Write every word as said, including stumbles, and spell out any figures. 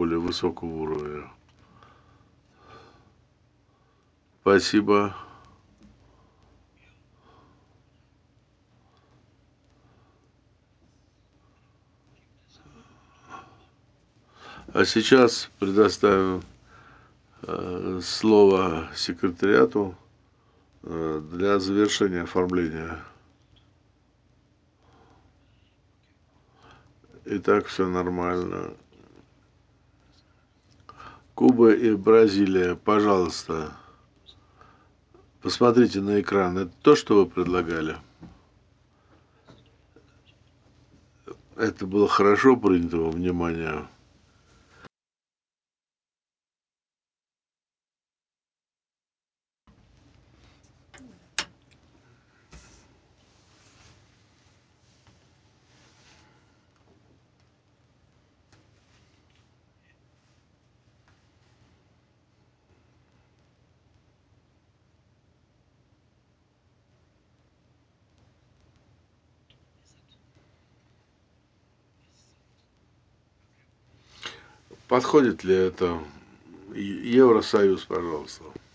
более высокого уровня. Спасибо. А сейчас предоставим э, слово секретариату э, для завершения оформления. Итак, все нормально. Куба и Бразилия, пожалуйста, посмотрите на экран. Это то, что вы предлагали? Это было хорошо принято во внимание. Подходит ли это? Евросоюз, пожалуйста.